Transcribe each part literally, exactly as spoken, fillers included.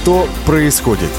Что происходит?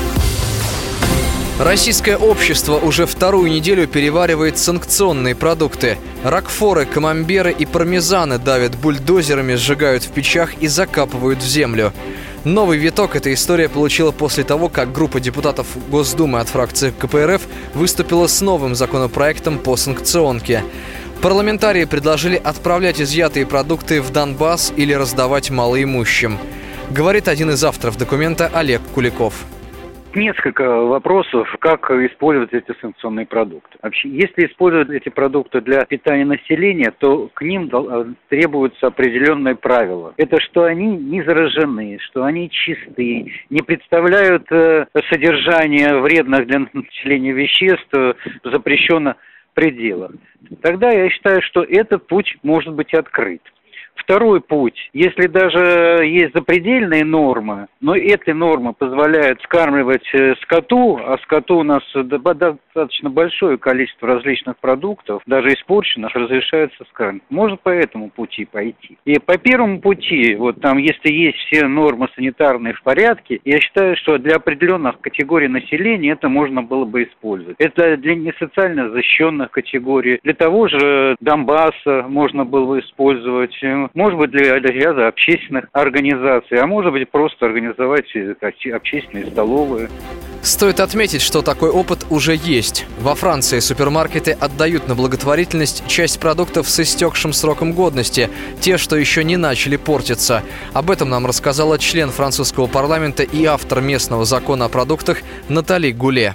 Российское общество уже вторую неделю переваривает санкционные продукты. Рокфоры, камамберы и пармезаны давят бульдозерами, сжигают в печах и закапывают в землю. Новый виток эта история получила после того, как группа депутатов Госдумы от фракции ка пэ эр эф выступила с новым законопроектом по санкционке. Парламентарии предложили отправлять изъятые продукты в Донбасс или раздавать малоимущим. Говорит один из авторов документа Олег Куликов. Несколько вопросов, как использовать эти санкционные продукты. Вообще, если использовать эти продукты для питания населения, то к ним требуются определенные правила. Это что они не заражены, что они чистые, не представляют содержание вредных для населения веществ в запрещенных пределах. Тогда я считаю, что этот путь может быть открыт. Второй путь, если даже есть запредельные нормы, но эти нормы позволяют скармливать скоту, а скоту у нас достаточно большое количество различных продуктов, даже испорченных, разрешается скармливать. Можно по этому пути пойти. И по первому пути, вот там, если есть все нормы санитарные в порядке, я считаю, что для определенных категорий населения это можно было бы использовать. Это для не социально защищенных категорий, для того же Донбасса можно было бы использовать. Может быть, для ряда общественных организаций, а может быть, просто организовать общественные столовые. Стоит отметить, что такой опыт уже есть. Во Франции супермаркеты отдают на благотворительность часть продуктов с истекшим сроком годности, те, что еще не начали портиться. Об этом нам рассказала член французского парламента и автор местного закона о продуктах Натали Гуле.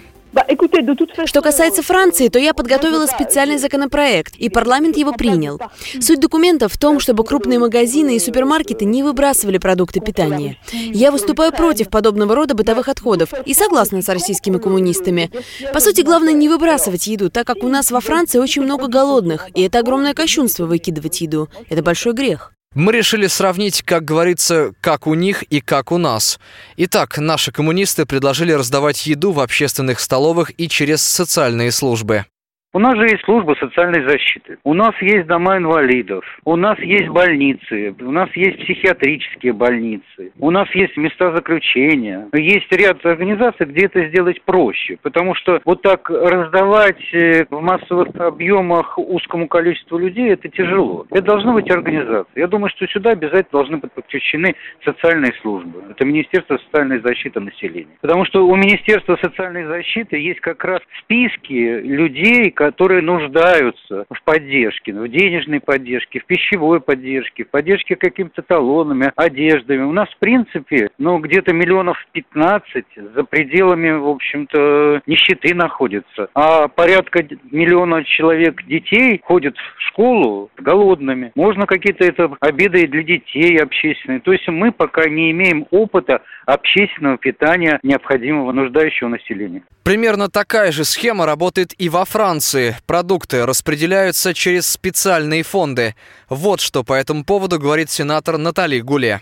Что касается Франции, то я подготовила специальный законопроект, и парламент его принял. Суть документа в том, чтобы крупные магазины и супермаркеты не выбрасывали продукты питания. Я выступаю против подобного рода бытовых отходов и согласна с российскими коммунистами. По сути, главное не выбрасывать еду, так как у нас во Франции очень много голодных, и это огромное кощунство выкидывать еду. Это большой грех. Мы решили сравнить, как говорится, как у них и как у нас. Итак, наши коммунисты предложили раздавать еду в общественных столовых и через социальные службы. У нас же есть служба социальной защиты, у нас есть дома инвалидов, у нас есть больницы, у нас есть психиатрические больницы, у нас есть места заключения. Есть ряд организаций, где это сделать проще, потому что вот так раздавать в массовых объемах узкому количеству людей, это тяжело. Это должна быть организация. Я думаю, что сюда обязательно должны быть подключены социальные службы. Это Министерство социальной защиты населения. Потому что у Министерства социальной защиты есть как раз списки людей, которые нуждаются в поддержке, в денежной поддержке, в пищевой поддержке, в поддержке какими-то талонами, одеждами. У нас, в принципе, ну, где-то миллионов пятнадцать за пределами, в общем-то, нищеты находится. А порядка миллиона человек детей ходят в школу голодными. Можно какие-то это обеды для детей общественные. То есть мы пока не имеем опыта общественного питания необходимого нуждающего населения. Примерно такая же схема работает и во Франции. Продукты распределяются через специальные фонды. Вот что по этому поводу говорит сенатор Натали Гуле.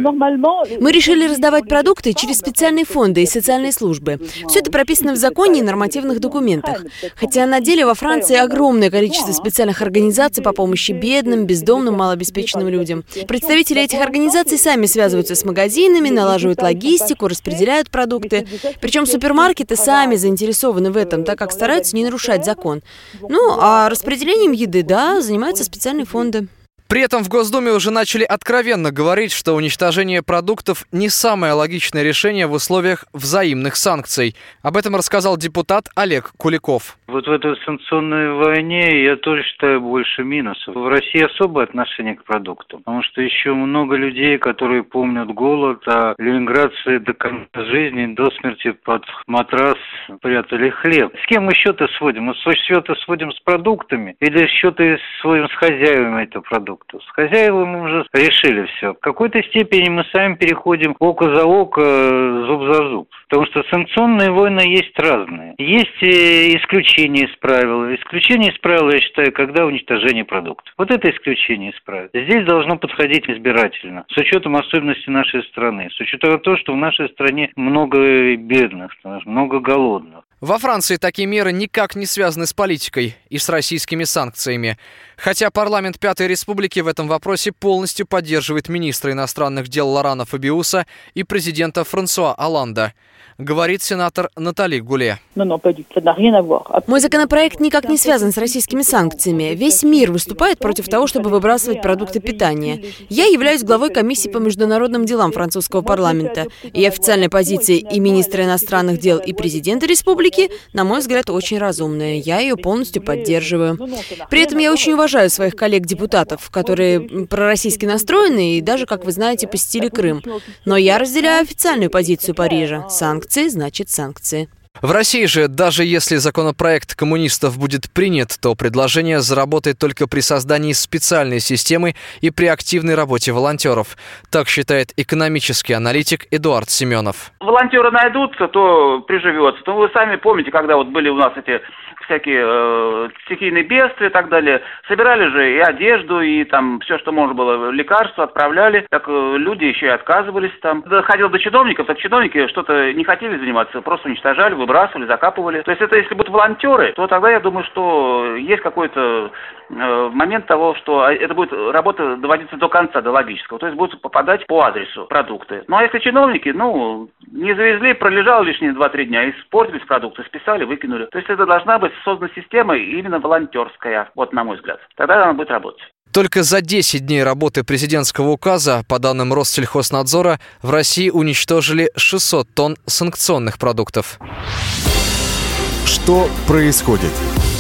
Мы решили раздавать продукты через специальные фонды и социальные службы. Все это прописано в законе и нормативных документах. Хотя на деле во Франции огромное количество специальных организаций по помощи бедным, бездомным, малообеспеченным людям. Представители этих организаций сами связываются с магазинами, налаживают логистику, распределяют продукты. Причем супермаркеты сами заинтересованы в этом, так как стараются не нарушать закон. Ну, а распределением еды, да, занимаются специальные фонды. При этом в Госдуме уже начали откровенно говорить, что уничтожение продуктов не самое логичное решение в условиях взаимных санкций. Об этом рассказал депутат Олег Куликов. Вот в этой санкционной войне я тоже считаю больше минусов. В России особое отношение к продуктам, потому что еще много людей, которые помнят голод, а ленинградцы до конца жизни, до смерти под матрас прятали хлеб. С кем мы счеты сводим? Мы счеты сводим с продуктами или счеты сводим с хозяевами этого продукта? С хозяевами мы уже решили все. В какой-то степени мы сами переходим око за око, зуб за зуб. Потому что санкционные войны есть разные. Есть исключения из правил. Исключение из правил, я считаю, когда уничтожение продуктов. Вот это исключение из правил. Здесь должно подходить избирательно. С учетом особенностей нашей страны. С учетом того, что в нашей стране много бедных, много голодных. Во Франции такие меры никак не связаны с политикой и с российскими санкциями. Хотя парламент Пятой Республики в этом вопросе полностью поддерживает министра иностранных дел Лорана Фабиуса и президента Франсуа Олланда, говорит сенатор Натали Гуле. Мой законопроект никак не связан с российскими санкциями. Весь мир выступает против того, чтобы выбрасывать продукты питания. Я являюсь главой комиссии по международным делам французского парламента. И официальная позиция и министра иностранных дел, и президента республики, на мой взгляд, очень разумная. Я ее полностью поддерживаю. При этом я очень уважаю своих коллег-депутатов, которые пророссийски настроены и даже, как вы знаете, посетили Крым. Но я разделяю официальную позицию Парижа. Санкции значит санкции. В России же, даже если законопроект коммунистов будет принят, то предложение заработает только при создании специальной системы и при активной работе волонтеров. Так считает экономический аналитик Эдуард Семенов. Волонтеры найдутся, то приживется. То вы сами помните, когда вот были у нас эти всякие э, стихийные бедствия и так далее, собирали же и одежду, и там все, что можно было, лекарства отправляли, так э, люди еще и отказывались там. Доходило до чиновников, так чиновники что-то не хотели заниматься, просто уничтожали, выбрасывали, закапывали. То есть это если будут волонтеры, то тогда я думаю, что есть какой-то э, момент того, что это будет работа доводиться до конца, до логического. То есть будут попадать по адресу продукты. Ну а если чиновники, ну, не завезли, пролежало лишние два-три дня, испортились продукты, списали, выкинули. То есть это должна быть создана система именно волонтерская, вот на мой взгляд. Тогда она будет работать. Только за десять дней работы президентского указа, по данным Россельхознадзора, в России уничтожили шестьсот тонн санкционных продуктов. Что происходит?